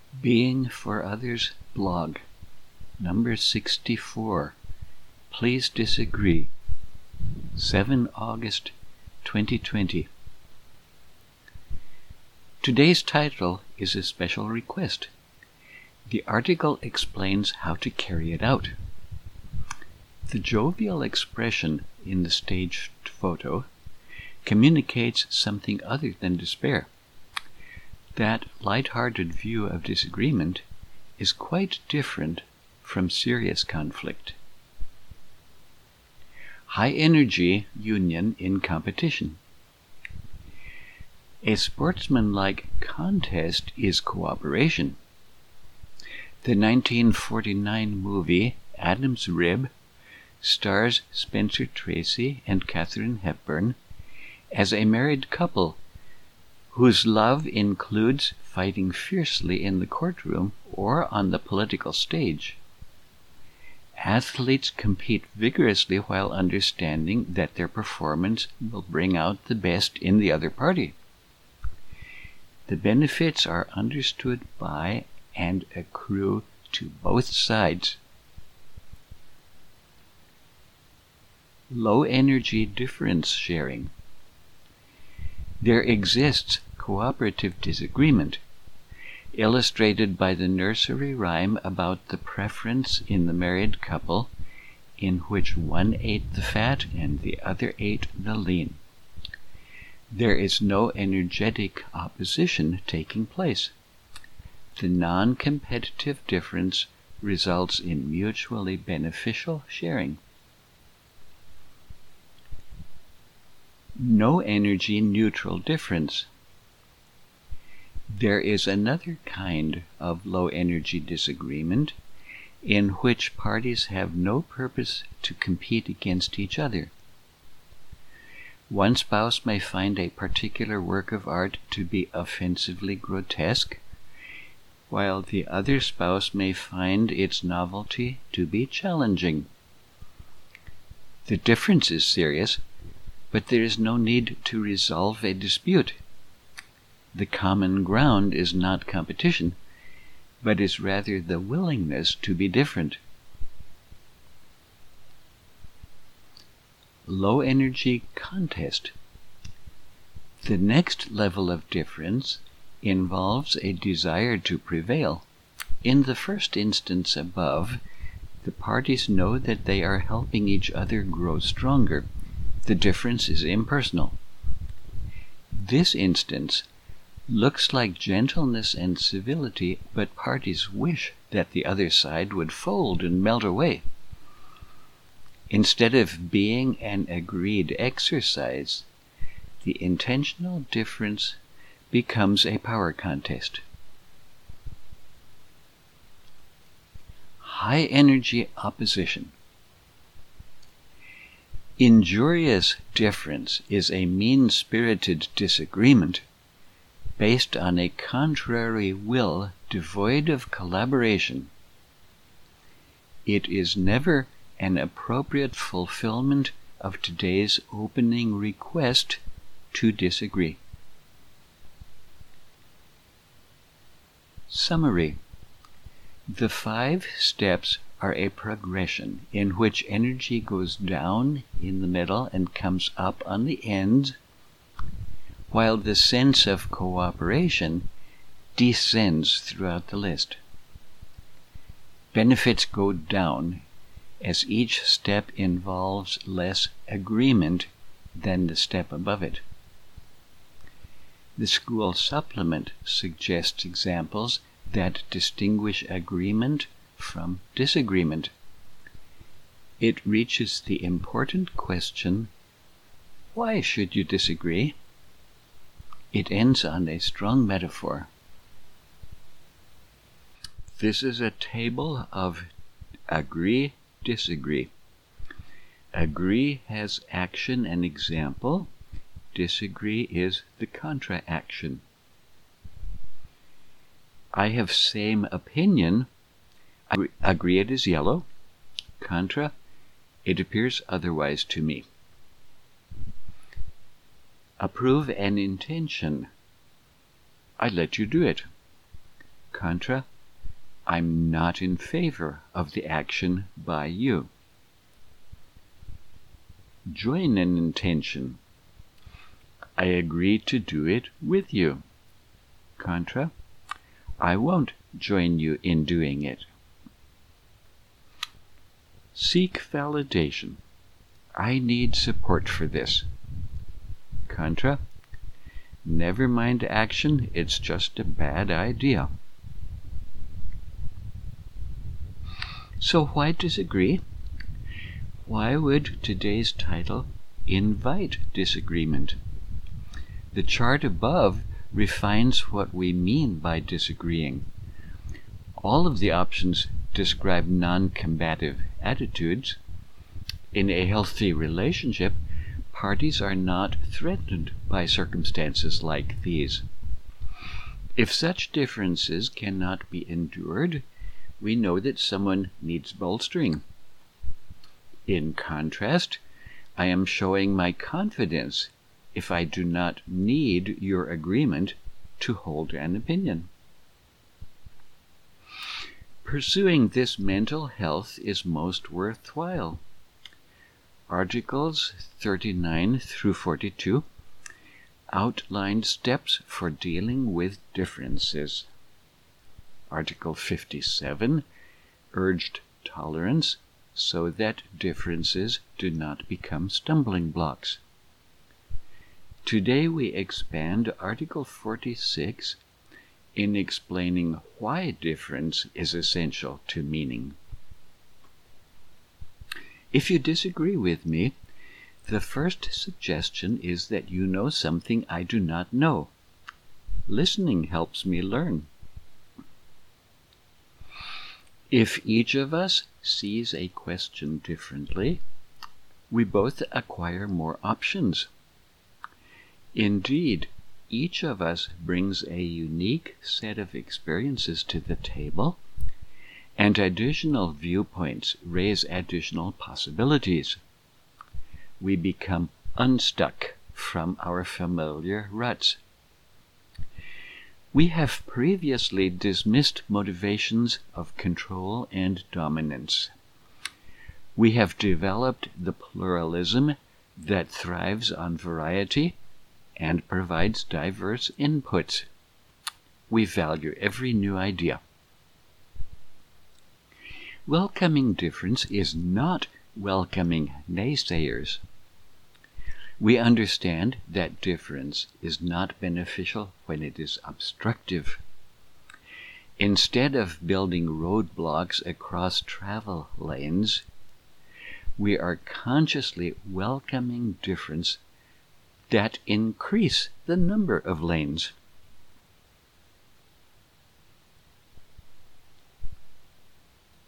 Being for Others blog, number 64. Please disagree. 7 August 2020. Today's title is a special request. The article explains how to carry it out. The jovial expression in the staged photo communicates something other than despair. That light-hearted view of disagreement is quite different from serious conflict. High-energy union in competition. A sportsmanlike contest is cooperation. The 1949 movie Adam's Rib stars Spencer Tracy and Katharine Hepburn as a married couple whose love includes fighting fiercely in the courtroom or on the political stage. Athletes compete vigorously while understanding that their performance will bring out the best in the other party. The benefits are understood by and accrue to both sides. Low-energy difference sharing. There exists cooperative disagreement, illustrated by the nursery rhyme about the preference in the married couple in which one ate the fat and the other ate the lean. There is no energetic opposition taking place. The non-competitive difference results in mutually beneficial sharing. No energy neutral difference. There is another kind of low-energy disagreement in which parties have no purpose to compete against each other. One spouse may find a particular work of art to be offensively grotesque, while the other spouse may find its novelty to be challenging. The difference is serious, but there is no need to resolve a dispute. The common ground is not competition, but is rather the willingness to be different. Low-energy contest. The next level of difference involves a desire to prevail. In the first instance above, the parties know that they are helping each other grow stronger. The difference is impersonal. This instance looks like gentleness and civility, but parties wish that the other side would fold and melt away. Instead of being an agreed exercise, the intentional difference becomes a power contest. High-energy opposition. Injurious difference is a mean-spirited disagreement based on a contrary will devoid of collaboration. It is never an appropriate fulfillment of today's opening request to disagree. Summary. The 5 steps are a progression in which energy goes down in the middle and comes up on the ends, while the sense of cooperation descends throughout the list. Benefits go down as each step involves less agreement than the step above it. The school supplement suggests examples that distinguish agreement from disagreement. It reaches the important question, why should you disagree? It ends on a strong metaphor. This is a table of agree, disagree. Agree has action and example. Disagree is the contra-action. I have same opinion. Agree it is yellow. Contra, it appears otherwise to me. Approve an intention. I let you do it. Contra, I'm not in favor of the action by you. Join an intention. I agree to do it with you. Contra, I won't join you in doing it. Seek validation. I need support for this. Contra, never mind action, it's just a bad idea. So why disagree? Why would today's title invite disagreement? The chart above refines what we mean by disagreeing. All of the options describe non-combative attitudes. In a healthy relationship, parties are not threatened by circumstances like these. If such differences cannot be endured, we know that someone needs bolstering. In contrast, I am showing my confidence if I do not need your agreement to hold an opinion. Pursuing this mental health is most worthwhile. Articles 39 through 42 outlined steps for dealing with differences. Article 57 urged tolerance so that differences do not become stumbling blocks. Today we expand Article 46 in explaining why difference is essential to meaning. If you disagree with me, the first suggestion is that you know something I do not know. Listening helps me learn. If each of us sees a question differently, we both acquire more options. Indeed, each of us brings a unique set of experiences to the table, and additional viewpoints raise additional possibilities. We become unstuck from our familiar ruts. We have previously dismissed motivations of control and dominance. We have developed the pluralism that thrives on variety and provides diverse inputs. We value every new idea. Welcoming difference is not welcoming naysayers. We understand that difference is not beneficial when it is obstructive. Instead of building roadblocks across travel lanes, we are consciously welcoming difference that increase the number of lanes.